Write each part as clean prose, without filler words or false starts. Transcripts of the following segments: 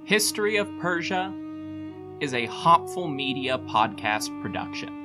History of Persia is a Hopful Media podcast production.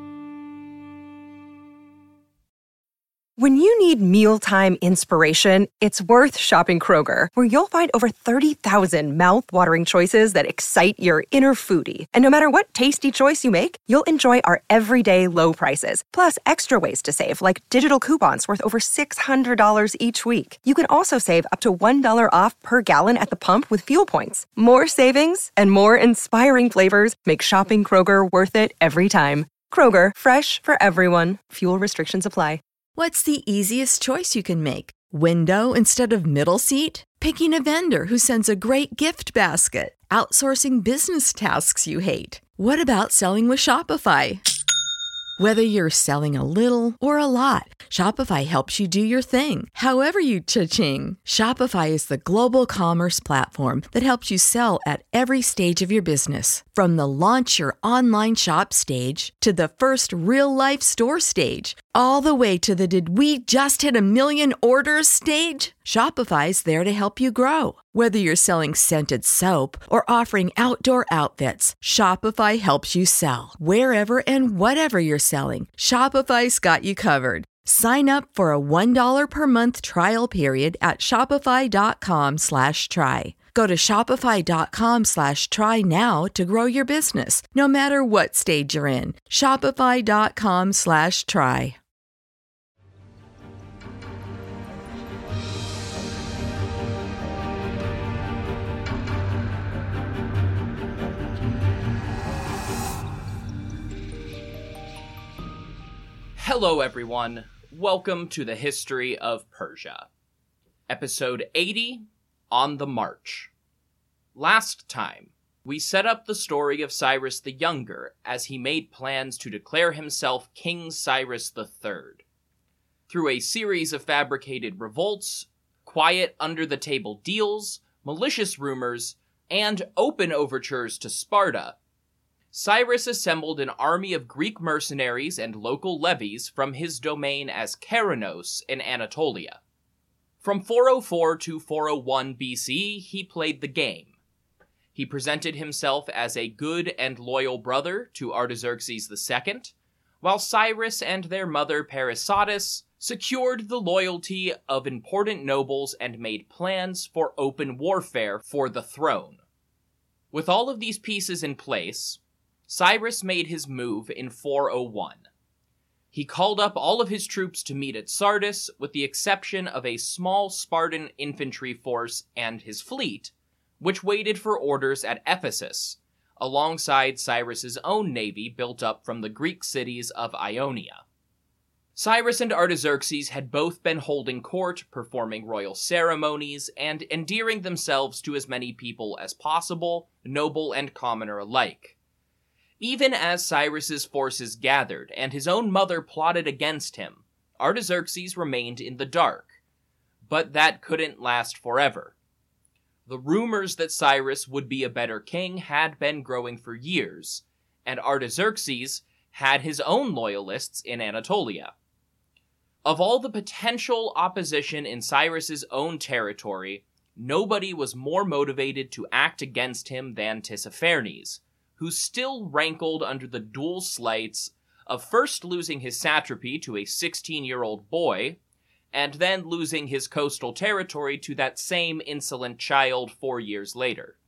When you need mealtime inspiration, it's worth shopping Kroger, where you'll find over 30,000 mouth-watering choices that excite your inner foodie. And no matter what tasty choice you make, you'll enjoy our everyday low prices, plus extra ways to save, like digital coupons worth over $600 each week. You can also save up to $1 off per gallon at the pump with fuel points. More savings and more inspiring flavors make shopping Kroger worth it every time. Kroger, fresh for everyone. Fuel restrictions apply. What's the easiest choice you can make? Window instead of middle seat? Picking a vendor who sends a great gift basket? Outsourcing business tasks you hate? What about selling with Shopify? Whether you're selling a little or a lot, Shopify helps you do your thing, however you cha-ching. Shopify is the global commerce platform that helps you sell at every stage of your business. From the launch your online shop stage to the first real-life store stage, all the way to the did we just hit 1 million orders stage? Shopify's there to help you grow. Whether you're selling scented soap or offering outdoor outfits, Shopify helps you sell. Wherever and whatever you're selling, Shopify's got you covered. Sign up for a $1 per month trial period at shopify.com/try. Go to shopify.com/try now to grow your business, no matter what stage you're in. Shopify.com/try. Hello everyone, welcome to the History of Persia. Episode 80, On the March. Last time, we set up the story of Cyrus the Younger as he made plans to declare himself King Cyrus III. Through a series of fabricated revolts, quiet under-the-table deals, malicious rumors, and open overtures to Sparta, Cyrus assembled an army of Greek mercenaries and local levies from his domain as Keranos in Anatolia. From 404 to 401 BC, he played the game. He presented himself as a good and loyal brother to Artaxerxes II, while Cyrus and their mother Parysatis secured the loyalty of important nobles and made plans for open warfare for the throne. With all of these pieces in place, Cyrus made his move in 401. He called up all of his troops to meet at Sardis, with the exception of a small Spartan infantry force and his fleet, which waited for orders at Ephesus, alongside Cyrus's own navy built up from the Greek cities of Ionia. Cyrus and Artaxerxes had both been holding court, performing royal ceremonies, and endearing themselves to as many people as possible, noble and commoner alike. Even as Cyrus's forces gathered and his own mother plotted against him, Artaxerxes remained in the dark. But that couldn't last forever. The rumors that Cyrus would be a better king had been growing for years, and Artaxerxes had his own loyalists in Anatolia. Of all the potential opposition in Cyrus's own territory, nobody was more motivated to act against him than Tissaphernes, who still rankled under the dual slights of first losing his satrapy to a 16-year-old boy, and then losing his coastal territory to that same insolent child 4 years later.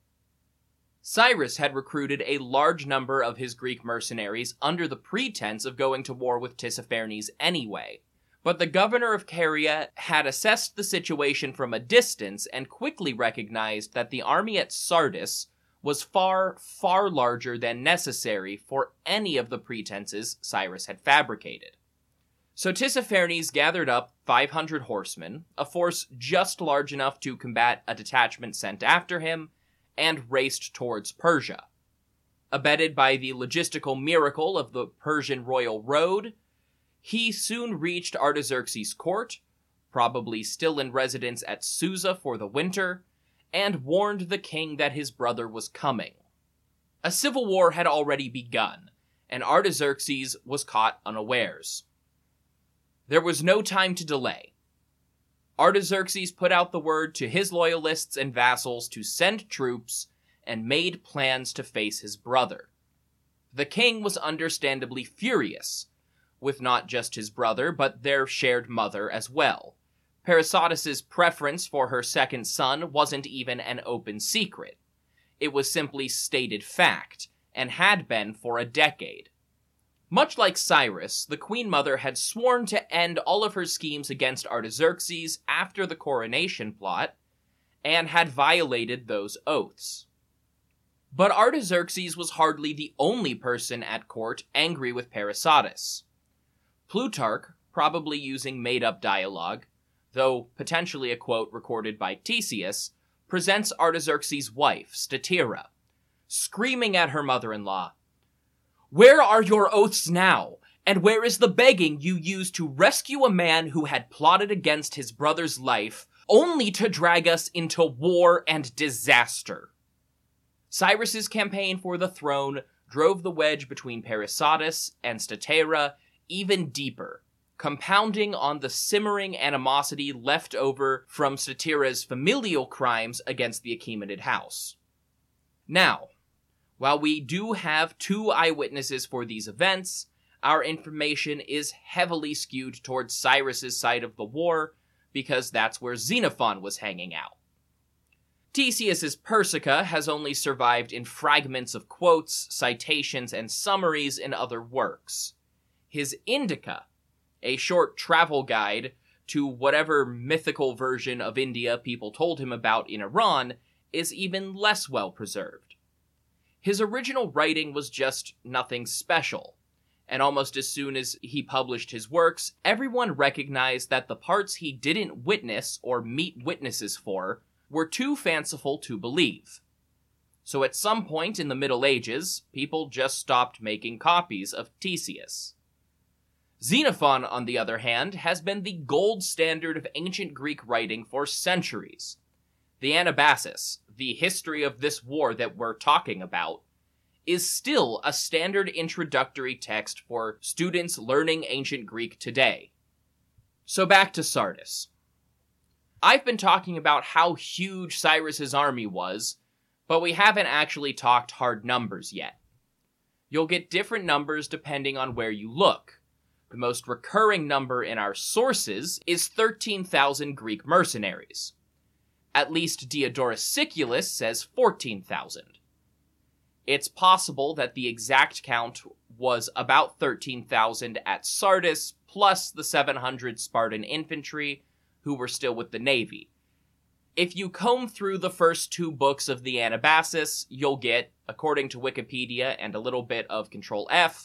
Cyrus had recruited a large number of his Greek mercenaries under the pretense of going to war with Tissaphernes anyway, but the governor of Caria had assessed the situation from a distance and quickly recognized that the army at Sardis was far, far larger than necessary for any of the pretenses Cyrus had fabricated. So Tissaphernes gathered up 500 horsemen, a force just large enough to combat a detachment sent after him, and raced towards Persia. Abetted by the logistical miracle of the Persian royal road, he soon reached Artaxerxes' court, probably still in residence at Susa for the winter, and warned the king that his brother was coming. A civil war had already begun, and Artaxerxes was caught unawares. There was no time to delay. Artaxerxes put out the word to his loyalists and vassals to send troops, and made plans to face his brother. The king was understandably furious, with not just his brother, but their shared mother as well. Parysatis' preference for her second son wasn't even an open secret. It was simply stated fact, and had been for a decade. Much like Cyrus, the Queen Mother had sworn to end all of her schemes against Artaxerxes after the coronation plot, and had violated those oaths. But Artaxerxes was hardly the only person at court angry with Parysatis. Plutarch, probably using made-up dialogue, though potentially a quote recorded by Ctesias, presents Artaxerxes' wife, Statira, screaming at her mother-in-law, "Where are your oaths now? And where is the begging you used to rescue a man who had plotted against his brother's life, only to drag us into war and disaster?" Cyrus's campaign for the throne drove the wedge between Parysatis and Statira even deeper, compounding on the simmering animosity left over from Statira's familial crimes against the Achaemenid house. Now, while we do have 2 eyewitnesses for these events, our information is heavily skewed towards Cyrus's side of the war, because that's where Xenophon was hanging out. Ctesias' Persica has only survived in fragments of quotes, citations, and summaries in other works. His Indica, a short travel guide to whatever mythical version of India people told him about in Iran, is even less well preserved. His original writing was just nothing special, and almost as soon as he published his works, everyone recognized that the parts he didn't witness or meet witnesses for were too fanciful to believe. So at some point in the Middle Ages, people just stopped making copies of Ctesias. Xenophon, on the other hand, has been the gold standard of ancient Greek writing for centuries. The Anabasis, the history of this war that we're talking about, is still a standard introductory text for students learning ancient Greek today. So back to Sardis. I've been talking about how huge Cyrus's army was, but we haven't actually talked hard numbers yet. You'll get different numbers depending on where you look. The most recurring number in our sources is 13,000 Greek mercenaries. At least Diodorus Siculus says 14,000. It's possible that the exact count was about 13,000 at Sardis, plus the 700 Spartan infantry who were still with the navy. If you comb through the first 2 books of the Anabasis, you'll get, according to Wikipedia and a little bit of Control F,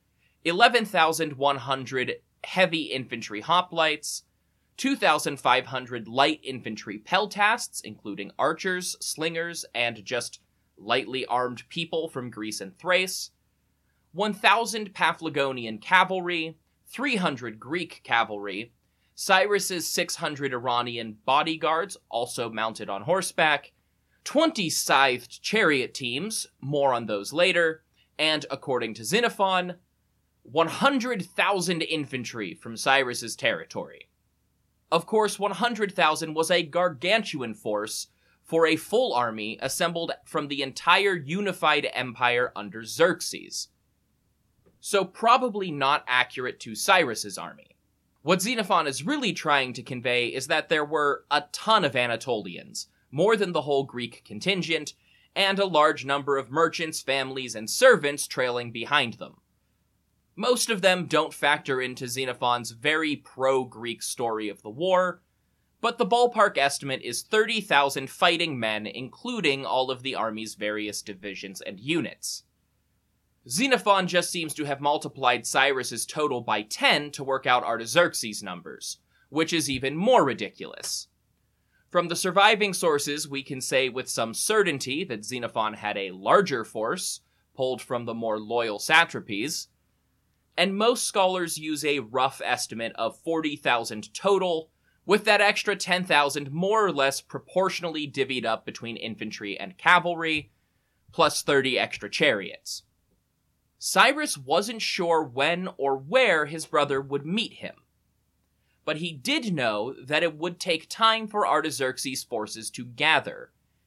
11,100 heavy infantry hoplites, 2,500 light infantry peltasts, including archers, slingers, and just lightly armed people from Greece and Thrace, 1,000 Paphlagonian cavalry, 300 Greek cavalry, Cyrus's 600 Iranian bodyguards, also mounted on horseback, 20 scythed chariot teams, more on those later, and, according to Xenophon, 100,000 infantry from Cyrus's territory. Of course, 100,000 was a gargantuan force for a full army assembled from the entire unified empire under Xerxes. So probably not accurate to Cyrus's army. What Xenophon is really trying to convey is that there were a ton of Anatolians, more than the whole Greek contingent, and a large number of merchants, families, and servants trailing behind them. Most of them don't factor into Xenophon's very pro-Greek story of the war, but the ballpark estimate is 30,000 fighting men, including all of the army's various divisions and units. Xenophon just seems to have multiplied Cyrus's total by 10 to work out Artaxerxes' numbers, which is even more ridiculous. From the surviving sources, we can say with some certainty that Xenophon had a larger force, pulled from the more loyal satrapies, and most scholars use a rough estimate of 40,000 total, with that extra 10,000 more or less proportionally divvied up between infantry and cavalry, plus 30 extra chariots. Cyrus wasn't sure when or where his brother would meet him, but he did know that it would take time for Artaxerxes' forces to gather,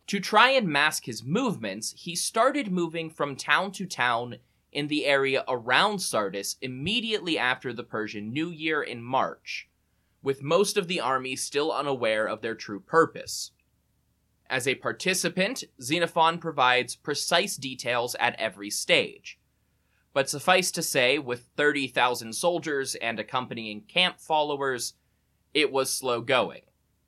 To try and mask his movements, he started moving from town to town in the area around Sardis immediately after the Persian New Year in March, with most of the army still unaware of their true purpose. As a participant, Xenophon provides precise details at every stage. But suffice to say, with 30,000 soldiers and accompanying camp followers, it was slow going.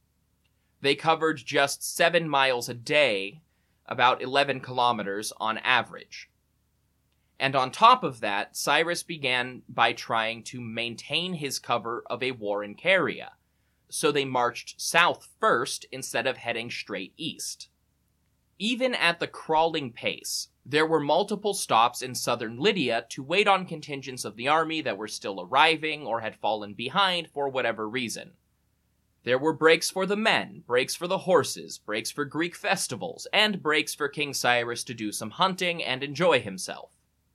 They covered just 7 miles a day, about 11 kilometers on average. And on top of that, Cyrus began by trying to maintain his cover of a war in Caria, so they marched south first instead of heading straight east. Even at the crawling pace, there were multiple stops in southern Lydia to wait on contingents of the army that were still arriving or had fallen behind for whatever reason. There were breaks for the men, breaks for the horses, breaks for Greek festivals, and breaks for King Cyrus to do some hunting and enjoy himself.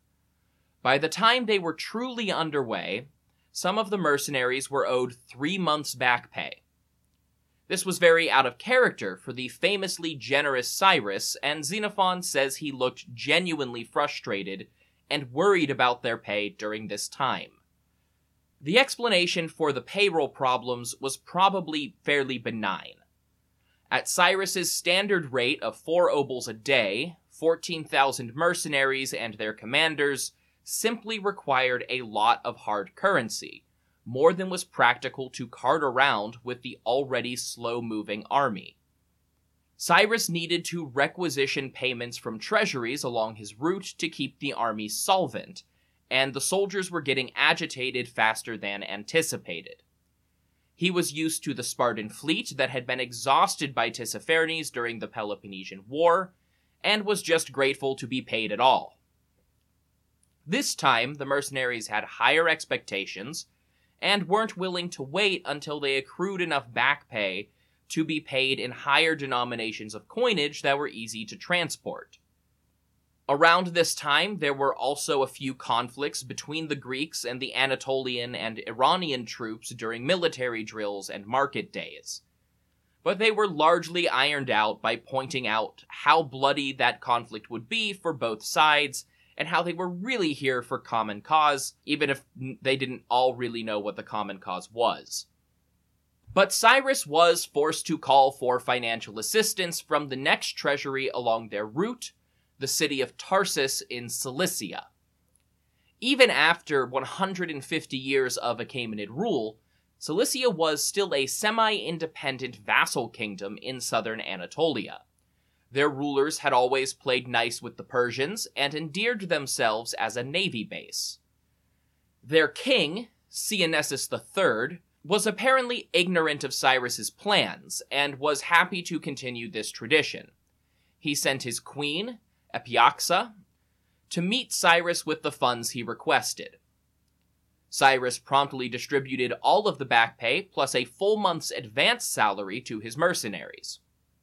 By the time they were truly underway, some of the mercenaries were owed 3 months' back pay. This was very out of character for the famously generous Cyrus, and Xenophon says he looked genuinely frustrated and worried about their pay during this time. The explanation for the payroll problems was probably fairly benign. At Cyrus's standard rate of 4 obols a day, 14,000 mercenaries and their commanders simply required a lot of hard currency, more than was practical to cart around with the already slow-moving army. Cyrus needed to requisition payments from treasuries along his route to keep the army solvent, and the soldiers were getting agitated faster than anticipated. He was used to the Spartan fleet that had been exhausted by Tissaphernes during the Peloponnesian War, and was just grateful to be paid at all. This time, the mercenaries had higher expectations, and weren't willing to wait until they accrued enough back pay to be paid in higher denominations of coinage that were easy to transport. Around this time, there were also a few conflicts between the Greeks and the Anatolian and Iranian troops during military drills and market days. But they were largely ironed out by pointing out how bloody that conflict would be for both sides, and how they were really here for common cause, even if they didn't all really know what the common cause was. But Cyrus was forced to call for financial assistance from the next treasury along their route, the city of Tarsus in Cilicia. Even after 150 years of Achaemenid rule, Cilicia was still a semi-independent vassal kingdom in southern Anatolia. Their rulers had always played nice with the Persians and endeared themselves as a navy base. Their king, Cyanesus III, was apparently ignorant of Cyrus's plans and was happy to continue this tradition. He sent his queen, Epioxa, to meet Cyrus with the funds he requested. Cyrus promptly distributed all of the back pay plus a full month's advance salary to his mercenaries.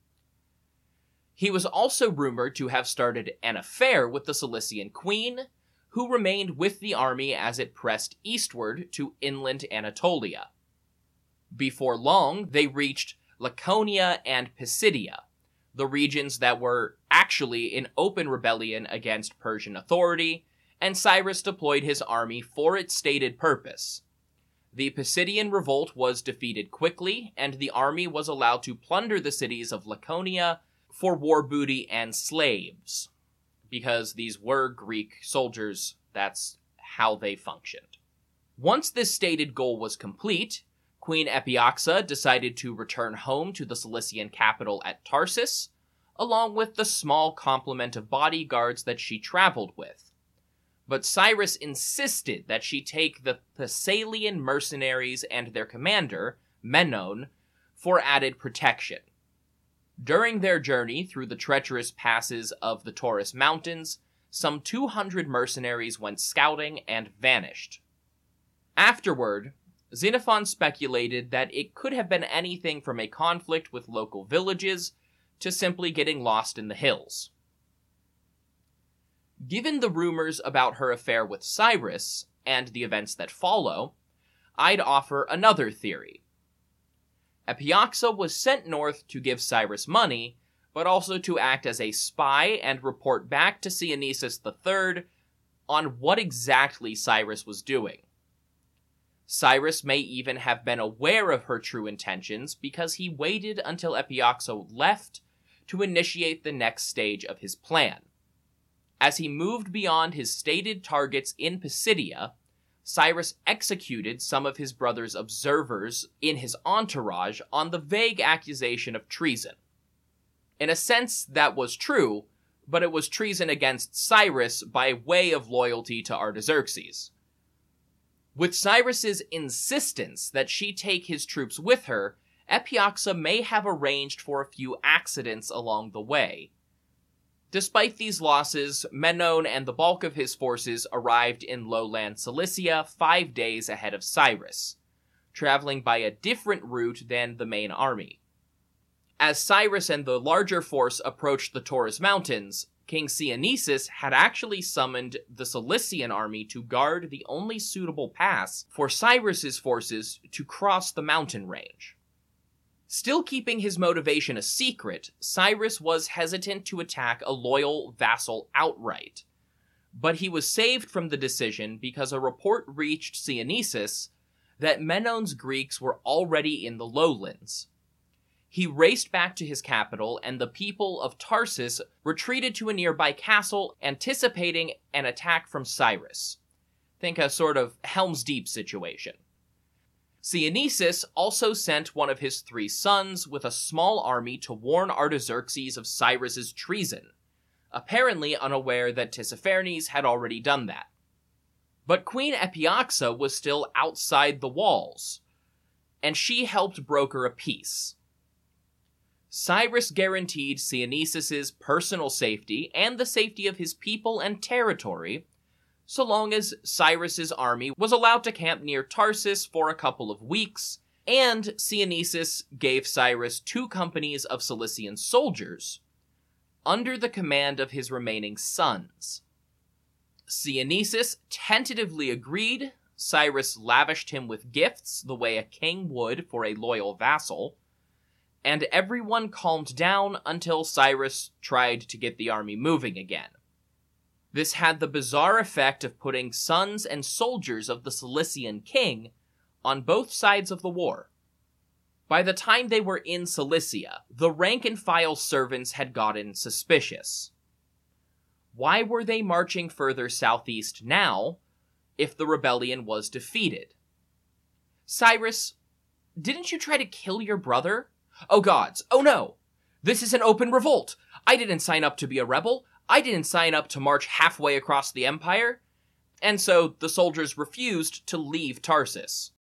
He was also rumored to have started an affair with the Cilician queen, who remained with the army as it pressed eastward to inland Anatolia. Before long, they reached Laconia and Pisidia, the regions that were actually in open rebellion against Persian authority, and Cyrus deployed his army for its stated purpose. The Pisidian revolt was defeated quickly, and the army was allowed to plunder the cities of Laconia for war booty and slaves, because these were Greek soldiers. That's how they functioned. Once this stated goal was complete, Queen Epioxa decided to return home to the Cilician capital at Tarsus, along with the small complement of bodyguards that she traveled with. But Cyrus insisted that she take the Thessalian mercenaries and their commander, Menon, for added protection. During their journey through the treacherous passes of the Taurus Mountains, some 200 mercenaries went scouting and vanished. Afterward, Xenophon speculated that it could have been anything from a conflict with local villages to simply getting lost in the hills. Given the rumors about her affair with Cyrus, and the events that follow, I'd offer another theory. Epioxa was sent north to give Cyrus money, but also to act as a spy and report back to Sianesus III on what exactly Cyrus was doing. Cyrus may even have been aware of her true intentions because he waited until Epioxa left to initiate the next stage of his plan. As he moved beyond his stated targets in Pisidia, Cyrus executed some of his brother's observers in his entourage on the vague accusation of treason. In a sense, that was true, but it was treason against Cyrus by way of loyalty to Artaxerxes. With Cyrus's insistence that she take his troops with her, Epioxa may have arranged for a few accidents along the way. Despite these losses, Menon and the bulk of his forces arrived in lowland Cilicia 5 days ahead of Cyrus, traveling by a different route than the main army. As Cyrus and the larger force approached the Taurus Mountains, King Sianesus had actually summoned the Cilician army to guard the only suitable pass for Cyrus's forces to cross the mountain range. Still keeping his motivation a secret, Cyrus was hesitant to attack a loyal vassal outright. But he was saved from the decision because a report reached Sianesus that Menon's Greeks were already in the lowlands. He raced back to his capital, and the people of Tarsus retreated to a nearby castle, anticipating an attack from Cyrus. Think a sort of Helm's Deep situation. Sianesus also sent one of his 3 sons with a small army to warn Artaxerxes of Cyrus's treason, apparently unaware that Tissaphernes had already done that. But Queen Epioxa was still outside the walls, and she helped broker a peace. Cyrus guaranteed Sianesus' personal safety and the safety of his people and territory, so long as Cyrus's army was allowed to camp near Tarsus for a couple of weeks, and Sianesus gave Cyrus 2 companies of Cilician soldiers, under the command of his remaining sons. Sianesus tentatively agreed. Cyrus lavished him with gifts the way a king would for a loyal vassal, and everyone calmed down until Cyrus tried to get the army moving again. This had the bizarre effect of putting sons and soldiers of the Cilician king on both sides of the war. By the time they were in Cilicia, the rank-and-file servants had gotten suspicious. Why were they marching further southeast now, if the rebellion was defeated? Cyrus, didn't you try to kill your brother? Oh gods, oh no! This is an open revolt! I didn't sign up to be a rebel! I didn't sign up to march halfway across the empire! And so the soldiers refused to leave Tarsus.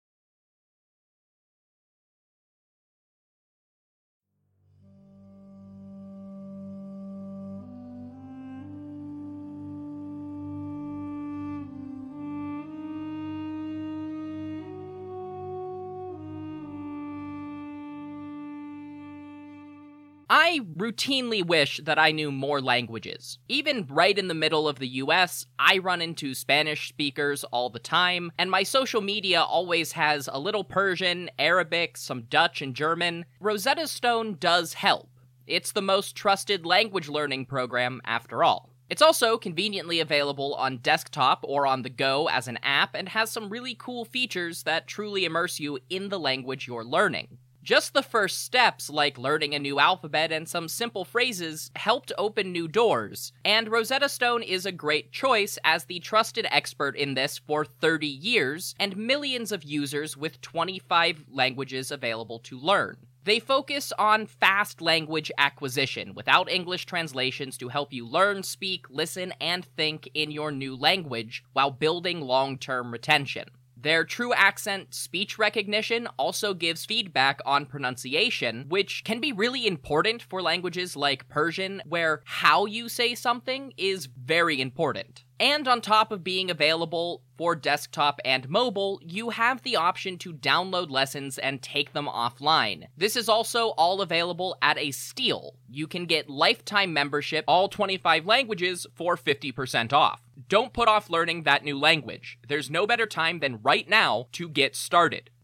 I routinely wish that I knew more languages. Even right in the middle of the US, I run into Spanish speakers all the time, and my social media always has a little Persian, Arabic, some Dutch and German. Rosetta Stone does help. It's the most trusted language learning program after all. It's also conveniently available on desktop or on the go as an app and has some really cool features that truly immerse you in the language you're learning. Just the first steps, like learning a new alphabet and some simple phrases, helped open new doors, and Rosetta Stone is a great choice as the trusted expert in this for 30 years and millions of users with 25 languages available to learn. They focus on fast language acquisition without English translations to help you learn, speak, listen, and think in your new language while building long-term retention. Their true accent speech recognition also gives feedback on pronunciation, which can be really important for languages like Persian, where how you say something is very important. And on top of being available for desktop and mobile, you have the option to download lessons and take them offline. This is also all available at a steal. You can get lifetime membership, all 25 languages, for 50% off. Don't put off learning that new language. There's no better time than right now to get started.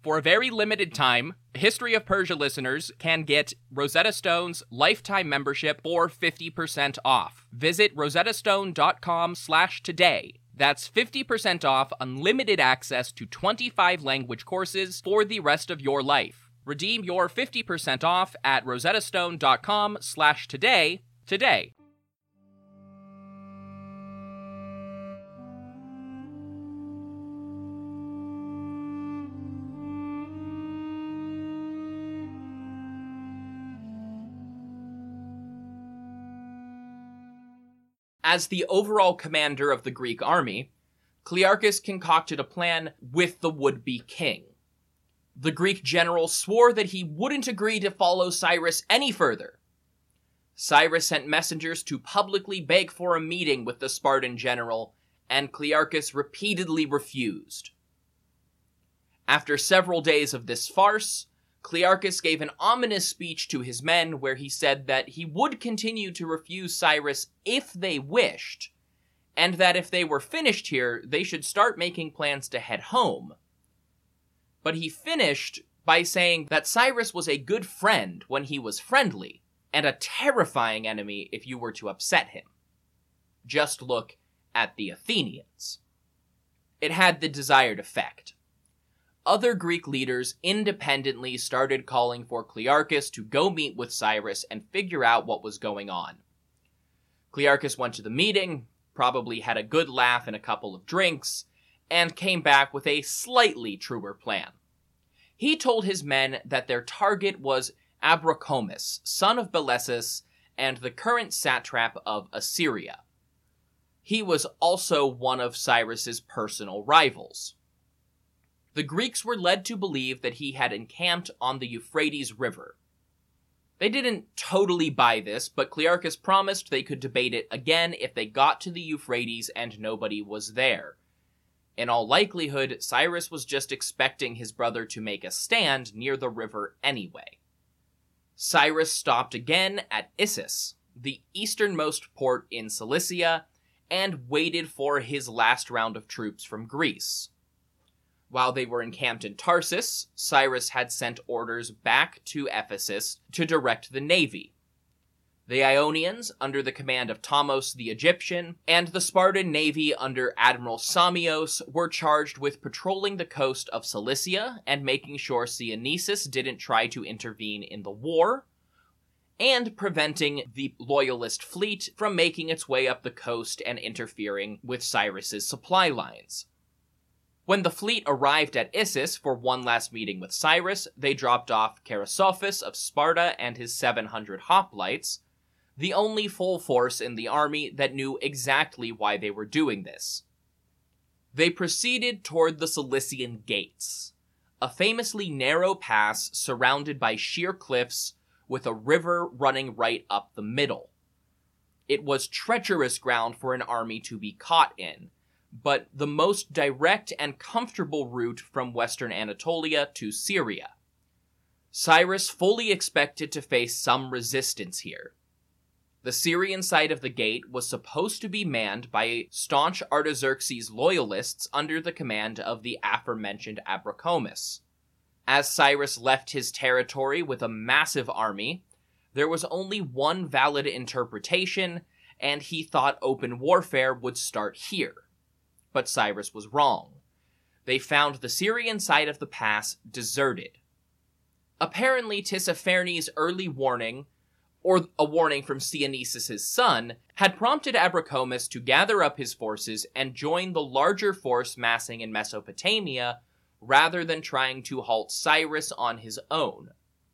For a very limited time, History of Persia listeners can get Rosetta Stone's lifetime membership for 50% off. Visit rosettastone.com/today. That's 50% off unlimited access to 25 language courses for the rest of your life. Redeem your 50% off at rosettastone.com/today today. As the overall commander of the Greek army, Clearchus concocted a plan with the would-be king. The Greek general swore that he wouldn't agree to follow Cyrus any further. Cyrus sent messengers to publicly beg for a meeting with the Spartan general, and Clearchus repeatedly refused. After several days of this farce, Clearchus gave an ominous speech to his men where he said that he would continue to refuse Cyrus if they wished, and that if they were finished here, they should start making plans to head home. But he finished by saying that Cyrus was a good friend when he was friendly, and a terrifying enemy if you were to upset him. Just look at the Athenians. It had the desired effect. Other Greek leaders independently started calling for Clearchus to go meet with Cyrus and figure out what was going on. Clearchus went to the meeting, probably had a good laugh and a couple of drinks, and came back with a slightly truer plan. He told his men that their target was Abracomus, son of Belessus, and the current satrap of Assyria. He was also one of Cyrus's personal rivals. The Greeks were led to believe that he had encamped on the Euphrates River. They didn't totally buy this, but Clearchus promised they could debate it again if they got to the Euphrates and nobody was there. In all likelihood, Cyrus was just expecting his brother to make a stand near the river anyway. Cyrus stopped again at Issus, the easternmost port in Cilicia, and waited for his last round of troops from Greece. While they were encamped in Tarsus, Cyrus had sent orders back to Ephesus to direct the navy. The Ionians, under the command of Thamos the Egyptian, and the Spartan navy under Admiral Samios were charged with patrolling the coast of Cilicia and making sure Sienices didn't try to intervene in the war, and preventing the loyalist fleet from making its way up the coast and interfering with Cyrus's supply lines. When the fleet arrived at Issus for one last meeting with Cyrus, they dropped off Chrysophus of Sparta and his 700 hoplites, the only full force in the army that knew exactly why they were doing this. They proceeded toward the Cilician Gates, a famously narrow pass surrounded by sheer cliffs with a river running right up the middle. It was treacherous ground for an army to be caught in, but the most direct and comfortable route from western Anatolia to Syria. Cyrus fully expected to face some resistance here. The Syrian side of the gate was supposed to be manned by staunch Artaxerxes loyalists under the command of the aforementioned Abracomus. As Cyrus left his territory with a massive army, there was only one valid interpretation, and he thought open warfare would start here. But Cyrus was wrong. They found the Syrian side of the pass deserted. Apparently Tissaphernes' early warning, or a warning from Sienices' son, had prompted Abracomus to gather up his forces and join the larger force massing in Mesopotamia, rather than trying to halt Cyrus on his own.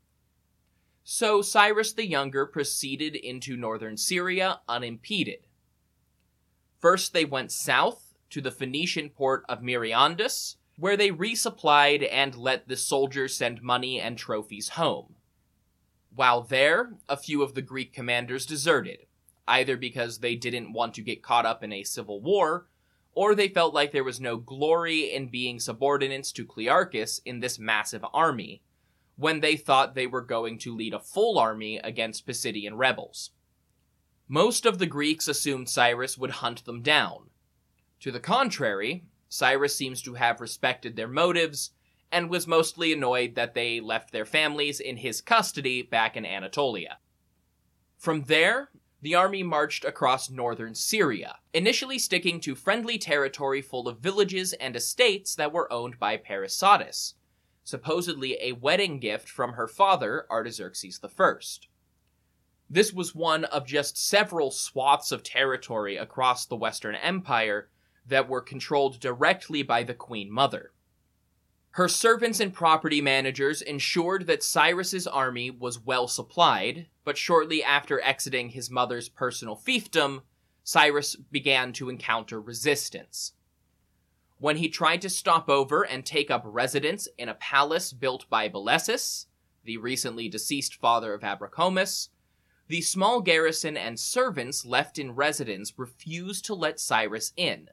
So Cyrus the Younger proceeded into northern Syria unimpeded. First they went south to the Phoenician port of Myrandus, where they resupplied and let the soldiers send money and trophies home. While there, a few of the Greek commanders deserted, either because they didn't want to get caught up in a civil war, or they felt like there was no glory in being subordinates to Clearchus in this massive army, when they thought they were going to lead a full army against Pisidian rebels. Most of the Greeks assumed Cyrus would hunt them down. To the contrary, Cyrus seems to have respected their motives and was mostly annoyed that they left their families in his custody back in Anatolia. From there, the army marched across northern Syria, initially sticking to friendly territory full of villages and estates that were owned by Parysatis, supposedly a wedding gift from her father, Artaxerxes I. This was one of just several swaths of territory across the Western Empire that were controlled directly by the Queen Mother. Her servants and property managers ensured that Cyrus's army was well supplied, but shortly after exiting his mother's personal fiefdom, Cyrus began to encounter resistance. When he tried to stop over and take up residence in a palace built by Bolessus, the recently deceased father of Abracomus, the small garrison and servants left in residence refused to let Cyrus in.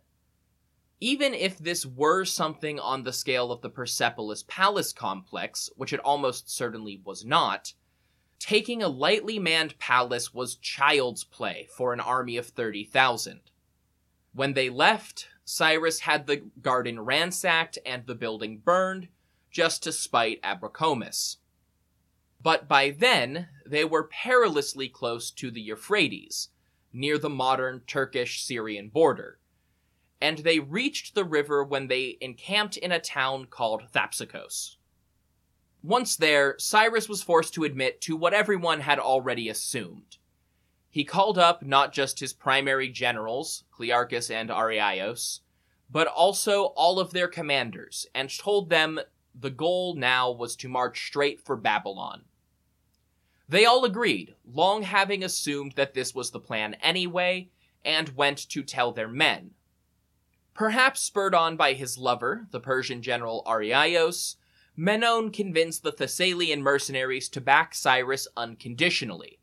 Even if this were something on the scale of the Persepolis Palace complex, which it almost certainly was not, taking a lightly manned palace was child's play for an army of 30,000. When they left, Cyrus had the garden ransacked and the building burned, just to spite Abracomus. But by then, they were perilously close to the Euphrates, near the modern Turkish-Syrian border, and they reached the river when they encamped in a town called Thapsacos. Once there, Cyrus was forced to admit to what everyone had already assumed. He called up not just his primary generals, Clearchus and Arrhiaeus, but also all of their commanders, and told them the goal now was to march straight for Babylon. They all agreed, long having assumed that this was the plan anyway, and went to tell their men. Perhaps spurred on by his lover, the Persian general Arrhiaeus, Menon convinced the Thessalian mercenaries to back Cyrus unconditionally.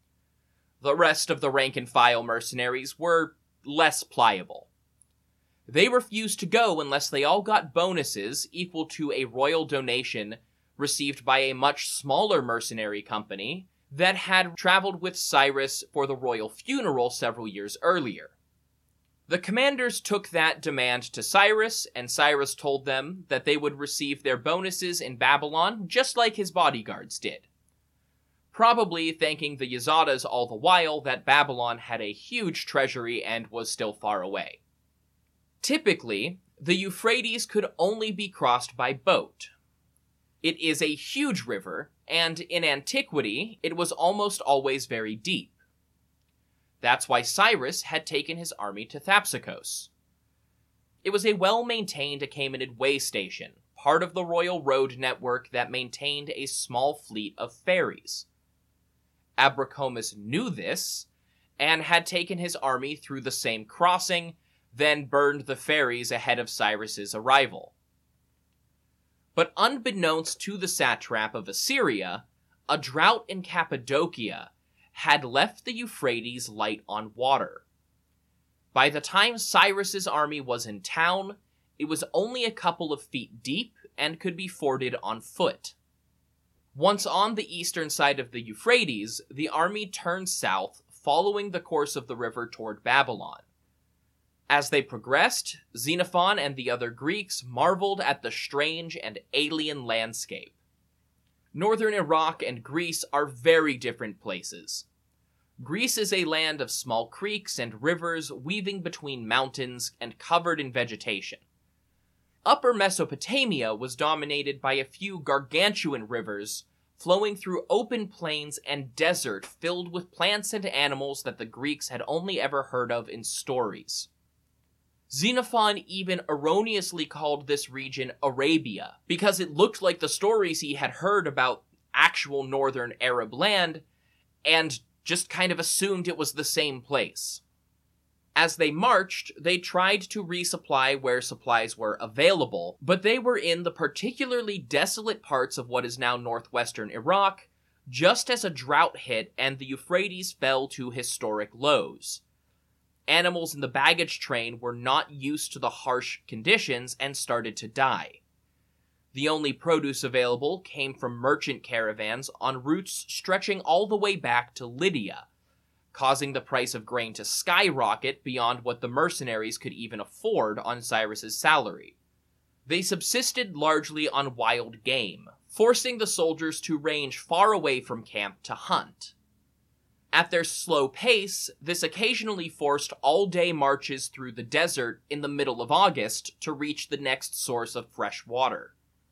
The rest of the rank-and-file mercenaries were less pliable. They refused to go unless they all got bonuses equal to a royal donation received by a much smaller mercenary company that had traveled with Cyrus for the royal funeral several years earlier. The commanders took that demand to Cyrus, and Cyrus told them that they would receive their bonuses in Babylon just like his bodyguards did. Probably thanking the Yazatas all the while that Babylon had a huge treasury and was still far away. Typically, the Euphrates could only be crossed by boat. It is a huge river, and in antiquity, it was almost always very deep. That's why Cyrus had taken his army to Thapsacos. It was a well-maintained Achaemenid way station, part of the royal road network that maintained a small fleet of ferries. Abracomus knew this, and had taken his army through the same crossing, then burned the ferries ahead of Cyrus's arrival. But unbeknownst to the satrap of Assyria, a drought in Cappadocia had left the Euphrates light on water. By the time Cyrus's army was in town, it was only a couple of feet deep and could be forded on foot. Once on the eastern side of the Euphrates, the army turned south, following the course of the river toward Babylon. As they progressed, Xenophon and the other Greeks marveled at the strange and alien landscape. Northern Iraq and Greece are very different places. Greece is a land of small creeks and rivers weaving between mountains and covered in vegetation. Upper Mesopotamia was dominated by a few gargantuan rivers flowing through open plains and desert filled with plants and animals that the Greeks had only ever heard of in stories. Xenophon even erroneously called this region Arabia, because it looked like the stories he had heard about actual northern Arab land, and just kind of assumed it was the same place. As they marched, they tried to resupply where supplies were available, but they were in the particularly desolate parts of what is now northwestern Iraq, just as a drought hit and the Euphrates fell to historic lows. Animals in the baggage train were not used to the harsh conditions and started to die. The only produce available came from merchant caravans on routes stretching all the way back to Lydia, causing the price of grain to skyrocket beyond what the mercenaries could even afford on Cyrus's salary. They subsisted largely on wild game, forcing the soldiers to range far away from camp to hunt. At their slow pace, this occasionally forced all-day marches through the desert in the middle of August to reach the next source of fresh water.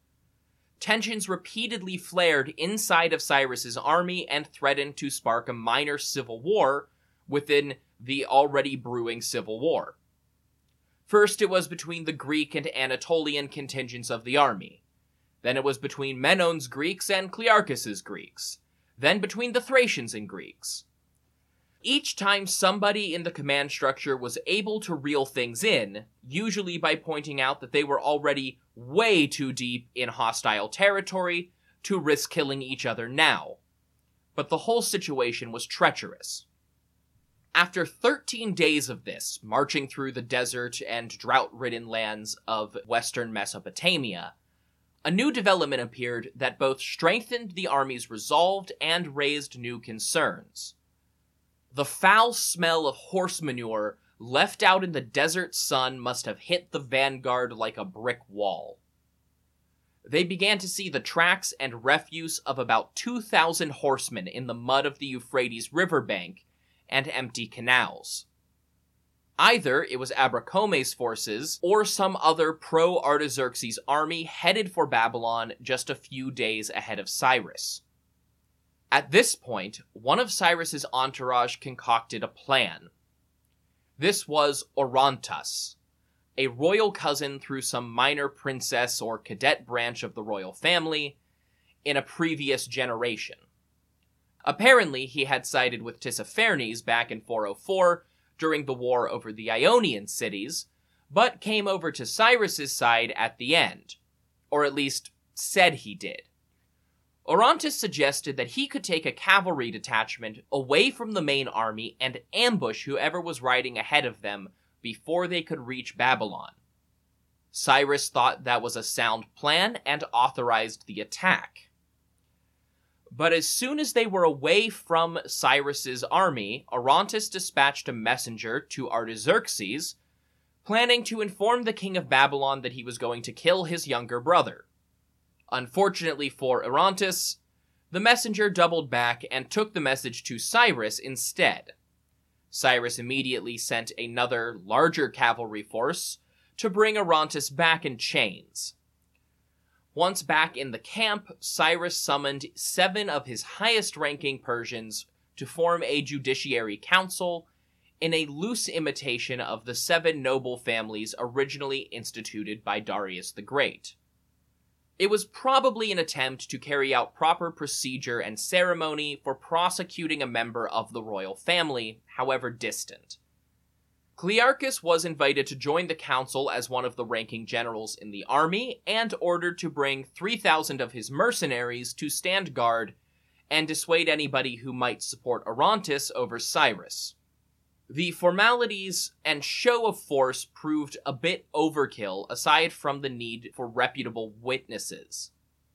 Tensions repeatedly flared inside of Cyrus's army and threatened to spark a minor civil war within the already brewing civil war. First, it was between the Greek and Anatolian contingents of the army. Then it was between Menon's Greeks and Clearchus's Greeks. Then between the Thracians and Greeks. Each time somebody in the command structure was able to reel things in, usually by pointing out that they were already way too deep in hostile territory to risk killing each other now. But the whole situation was treacherous. After 13 days of this, marching through the desert and drought-ridden lands of western Mesopotamia, a new development appeared that both strengthened the army's resolve and raised new concerns. The foul smell of horse manure left out in the desert sun must have hit the vanguard like a brick wall. They began to see the tracks and refuse of about 2,000 horsemen in the mud of the Euphrates riverbank and empty canals. Either it was Abracomes' forces or some other pro-Artaxerxes army headed for Babylon just a few days ahead of Cyrus. At this point, one of Cyrus's entourage concocted a plan. This was Orontas, a royal cousin through some minor princess or cadet branch of the royal family in a previous generation. Apparently, he had sided with Tissaphernes back in 404 during the war over the Ionian cities, but came over to Cyrus's side at the end, or at least said he did. Orontas suggested that he could take a cavalry detachment away from the main army and ambush whoever was riding ahead of them before they could reach Babylon. Cyrus thought that was a sound plan and authorized the attack. But as soon as they were away from Cyrus's army, Orontas dispatched a messenger to Artaxerxes, planning to inform the king of Babylon that he was going to kill his younger brother. Unfortunately for Orontas, the messenger doubled back and took the message to Cyrus instead. Cyrus immediately sent another, larger cavalry force to bring Orontas back in chains. Once back in the camp, Cyrus summoned 7 of his highest-ranking Persians to form a judiciary council in a loose imitation of the 7 noble families originally instituted by Darius the Great. It was probably an attempt to carry out proper procedure and ceremony for prosecuting a member of the royal family, however distant. Clearchus was invited to join the council as one of the ranking generals in the army, and ordered to bring 3,000 of his mercenaries to stand guard and dissuade anybody who might support Orontas over Cyrus. The formalities and show of force proved a bit overkill aside from the need for reputable witnesses.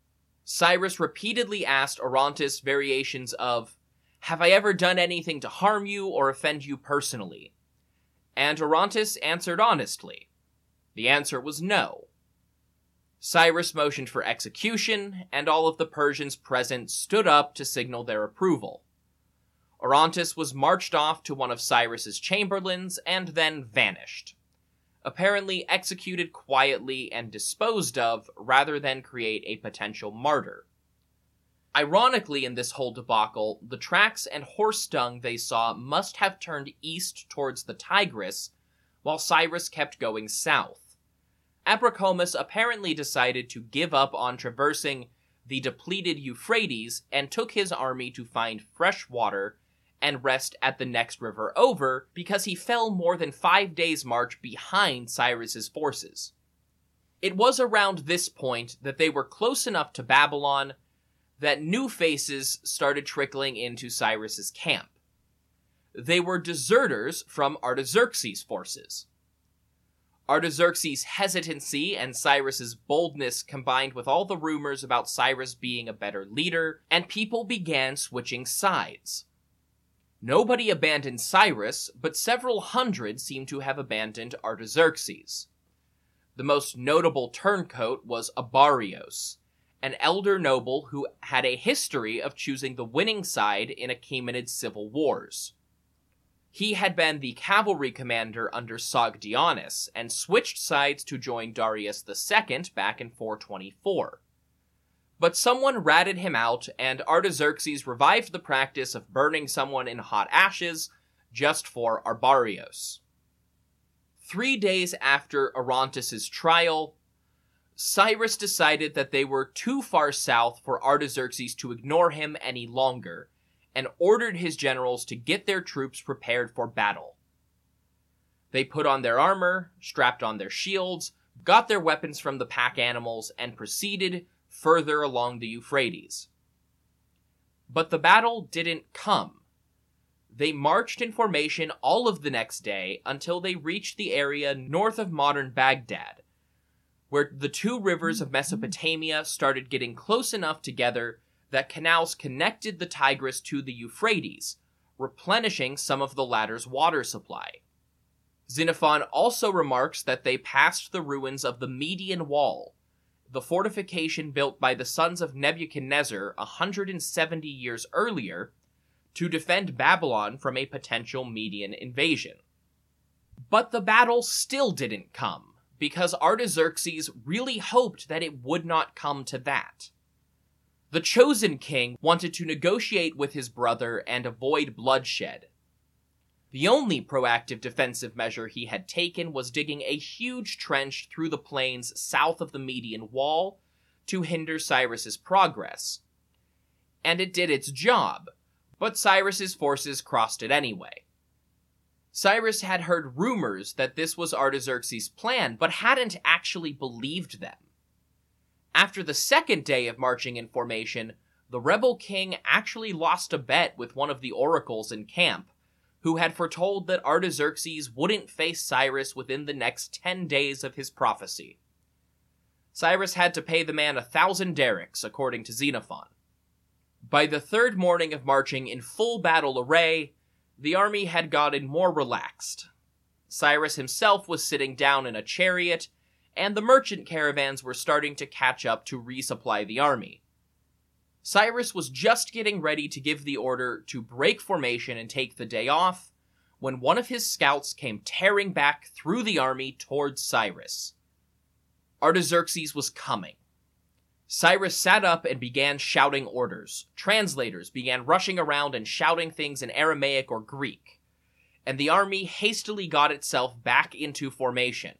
Cyrus repeatedly asked Orontas variations of, "Have I ever done anything to harm you or offend you personally?" And Orontas answered honestly. The answer was no. Cyrus motioned for execution, and all of the Persians present stood up to signal their approval. Orontas was marched off to one of Cyrus's chamberlains and then vanished, apparently executed quietly and disposed of rather than create a potential martyr. Ironically, in this whole debacle, the tracks and horse dung they saw must have turned east towards the Tigris, while Cyrus kept going south. Abracomes apparently decided to give up on traversing the depleted Euphrates and took his army to find fresh water and rest at the next river over because he fell more than 5 days' march behind Cyrus's forces. It was around this point that they were close enough to Babylon that new faces started trickling into Cyrus's camp. They were deserters from Artaxerxes' forces. Artaxerxes' hesitancy and Cyrus's boldness combined with all the rumors about Cyrus being a better leader, and people began switching sides. Nobody abandoned Cyrus, but several hundred seem to have abandoned Artaxerxes. The most notable turncoat was Abarios, an elder noble who had a history of choosing the winning side in Achaemenid civil wars. He had been the cavalry commander under Sogdianus and switched sides to join Darius II back in 424. But someone ratted him out, and Artaxerxes revived the practice of burning someone in hot ashes just for Abarios. 3 days after Orontes' trial, Cyrus decided that they were too far south for Artaxerxes to ignore him any longer, and ordered his generals to get their troops prepared for battle. They put on their armor, strapped on their shields, got their weapons from the pack animals, and proceeded further along the Euphrates. But the battle didn't come. They marched in formation all of the next day until they reached the area north of modern Baghdad, where the two rivers of Mesopotamia started getting close enough together that canals connected the Tigris to the Euphrates, replenishing some of the latter's water supply. Xenophon also remarks that they passed the ruins of the Median Wall, the fortification built by the sons of Nebuchadnezzar 170 years earlier to defend Babylon from a potential Median invasion. But the battle still didn't come, because Artaxerxes really hoped that it would not come to that. The chosen king wanted to negotiate with his brother and avoid bloodshed. The only proactive defensive measure he had taken was digging a huge trench through the plains south of the Median Wall to hinder Cyrus's progress. And it did its job, but Cyrus's forces crossed it anyway. Cyrus had heard rumors that this was Artaxerxes' plan, but hadn't actually believed them. After the second day of marching in formation, the rebel king actually lost a bet with one of the oracles in camp, who had foretold that Artaxerxes wouldn't face Cyrus within the next 10 days of his prophecy. Cyrus had to pay the man 1,000 darics, according to Xenophon. By the third morning of marching in full battle array, the army had gotten more relaxed. Cyrus himself was sitting down in a chariot, and the merchant caravans were starting to catch up to resupply the army. Cyrus was just getting ready to give the order to break formation and take the day off, when one of his scouts came tearing back through the army towards Cyrus. Artaxerxes was coming. Cyrus sat up and began shouting orders. Translators began rushing around and shouting things in Aramaic or Greek, and the army hastily got itself back into formation.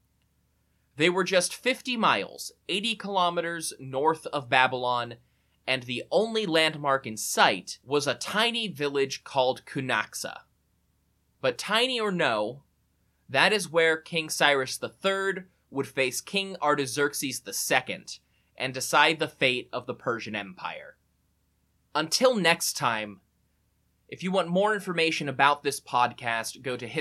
They were just 50 miles, 80 kilometers north of Babylon, and the only landmark in sight was a tiny village called Cunaxa. But tiny or no, that is where King Cyrus III would face King Artaxerxes II and decide the fate of the Persian Empire. Until next time, if you want more information about this podcast, go to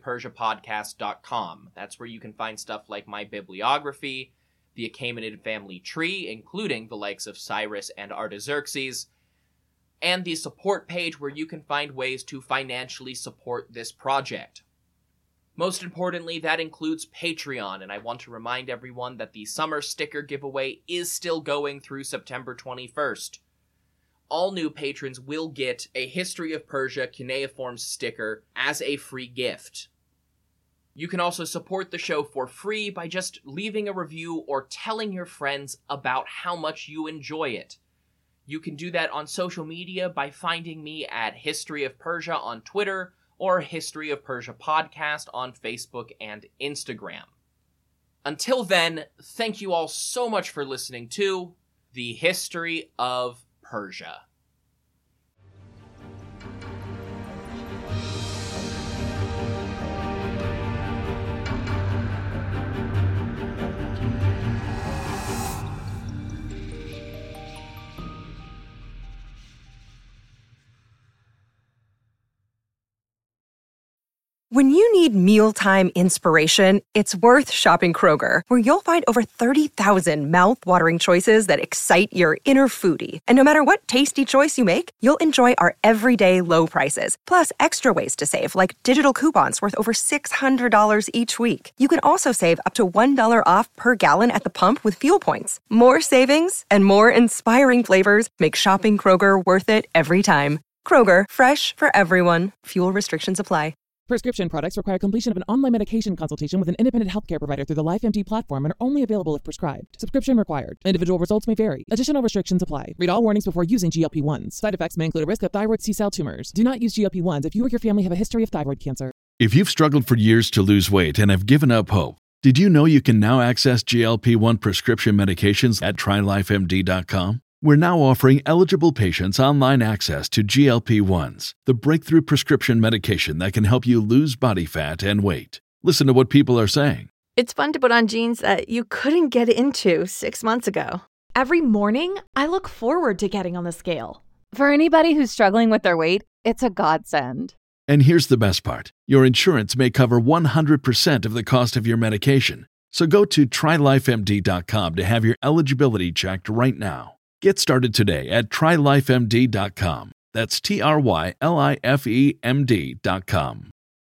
historyofpersiapodcast.com. That's where you can find stuff like my bibliography, the Achaemenid family tree, including the likes of Cyrus and Artaxerxes, and the support page where you can find ways to financially support this project. Most importantly, that includes Patreon, and I want to remind everyone that the summer sticker giveaway is still going through September 21st. All new patrons will get a History of Persia cuneiform sticker as a free gift. You can also support the show for free by just leaving a review or telling your friends about how much you enjoy it. You can do that on social media by finding me at History of Persia on Twitter or History of Persia Podcast on Facebook and Instagram. Until then, thank you all so much for listening to The History of Persia. When you need mealtime inspiration, it's worth shopping Kroger, where you'll find over 30,000 mouth-watering choices that excite your inner foodie. And no matter what tasty choice you make, you'll enjoy our everyday low prices, plus extra ways to save, like digital coupons worth over $600 each week. You can also save up to $1 off per gallon at the pump with fuel points. More savings and more inspiring flavors make shopping Kroger worth it every time. Kroger, fresh for everyone. Fuel restrictions apply. Prescription products require completion of an online medication consultation with an independent healthcare provider through the LifeMD platform and are only available if prescribed. Subscription required. Individual results may vary. Additional restrictions apply. Read all warnings before using GLP-1s. Side effects may include a risk of thyroid C-cell tumors. Do not use GLP-1s if you or your family have a history of thyroid cancer. If you've struggled for years to lose weight and have given up hope, did you know you can now access GLP-1 prescription medications at TryLifeMD.com? We're now offering eligible patients online access to GLP-1s, the breakthrough prescription medication that can help you lose body fat and weight. Listen to what people are saying. It's fun to put on jeans that you couldn't get into 6 months ago. Every morning, I look forward to getting on the scale. For anybody who's struggling with their weight, it's a godsend. And here's the best part. Your insurance may cover 100% of the cost of your medication. So go to TryLifeMD.com to have your eligibility checked right now. Get started today at TryLifeMD.com. That's TryLifeMD.com.